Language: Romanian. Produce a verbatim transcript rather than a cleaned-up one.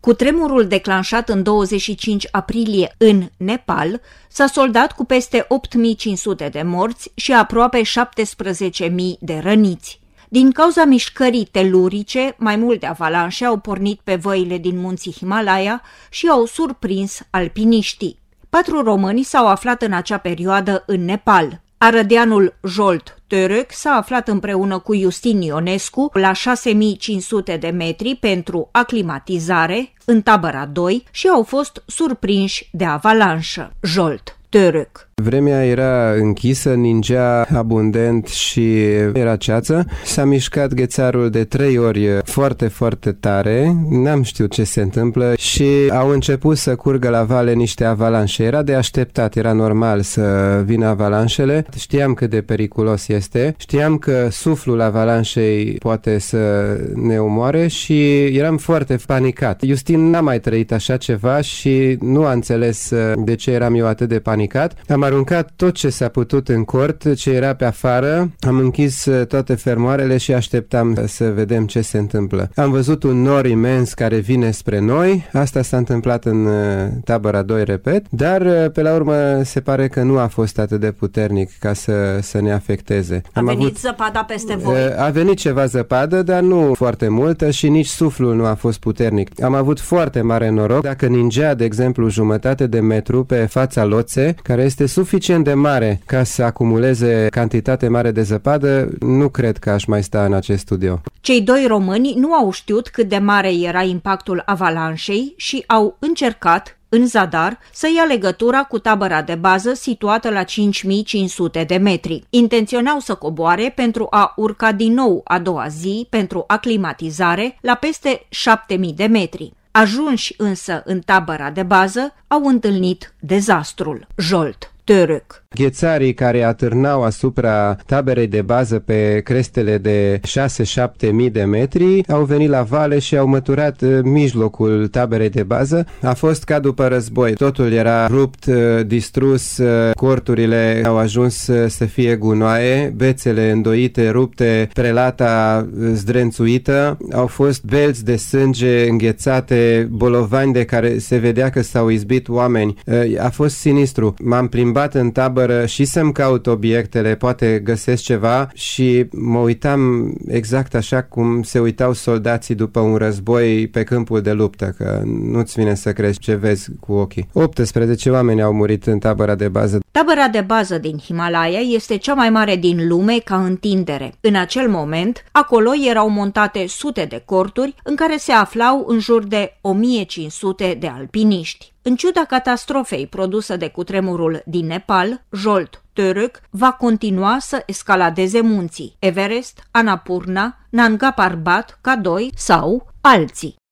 Cutremurul declanșat în douăzeci și cinci aprilie în Nepal s-a soldat cu peste opt mii cinci sute de morți și aproape șaptesprezece mii de răniți. Din cauza mișcării telurice, mai multe avalanșe au pornit pe văile din munții Himalaya și au surprins alpiniștii. Patru români s-au aflat în acea perioadă în Nepal. Arădeanul Zsolt Török s-a aflat împreună cu Justin Ionescu la șase mii cinci sute de metri pentru aclimatizare în tabăra doi și au fost surprinși de avalanșă. Zsolt Török. Vremea era închisă, ningea abundent și era ceață. S-a mișcat ghețarul de trei ori foarte, foarte tare. N-am știut ce se întâmplă și au început să curgă la vale niște avalanșe. Era de așteptat, era normal să vină avalanșele. Știam cât de periculos este. Știam că suflul avalanșei poate să ne omoare și eram foarte panicat. Justin n-a mai trăit așa ceva și nu a înțeles de ce eram eu atât de panicat. Am aruncat tot ce s-a putut în cort, ce era pe afară, am închis toate fermoarele și așteptam să vedem ce se întâmplă. Am văzut un nor imens care vine spre noi, asta s-a întâmplat în tabăra doi, repet, dar pe la urmă se pare că nu a fost atât de puternic ca să, să ne afecteze. A am venit avut, zăpada peste voi? A venit ceva zăpadă, dar nu foarte multă și nici suflul nu a fost puternic. Am avut foarte mare noroc. Dacă ningea, de exemplu, jumătate de metru pe fața Loțe, care este suficient de mare ca să acumuleze cantitate mare de zăpadă, nu cred că aș mai sta în acest studio. Cei doi români nu au știut cât de mare era impactul avalanșei și au încercat, în zadar, să ia legătura cu tabăra de bază situată la cinci mii cinci sute de metri. Intenționau să coboare pentru a urca din nou a doua zi pentru aclimatizare la peste șapte mii de metri. Ajunși însă în tabăra de bază, au întâlnit dezastrul. Zsolt Török. Ghețarii care atârnau asupra taberei de bază pe crestele de șase-șapte mii de metri au venit la vale și au măturat mijlocul taberei de bază. A fost ca după război. Totul era rupt, distrus, corturile au ajuns să fie gunoaie, bețele îndoite, rupte, prelata zdrențuită, au fost belți de sânge înghețate, bolovani de care se vedea că s-au izbit oameni. A fost sinistru. M-am plimbat în tabără și să-mi caut obiectele, poate găsesc ceva și mă uitam exact așa cum se uitau soldații după un război pe câmpul de luptă, că nu-ți vine să crezi ce vezi cu ochii. optsprezece oameni au murit în tabăra de bază. Tabăra de bază din Himalaya este cea mai mare din lume ca întindere. În acel moment, acolo erau montate sute de corturi în care se aflau în jur de o mie cinci sute de alpiniști. În ciuda catastrofei produsă de cutremurul din Nepal, Zsolt Török va continua să escaladeze munții Everest, Annapurna, Nanga Parbat, K doi sau alții.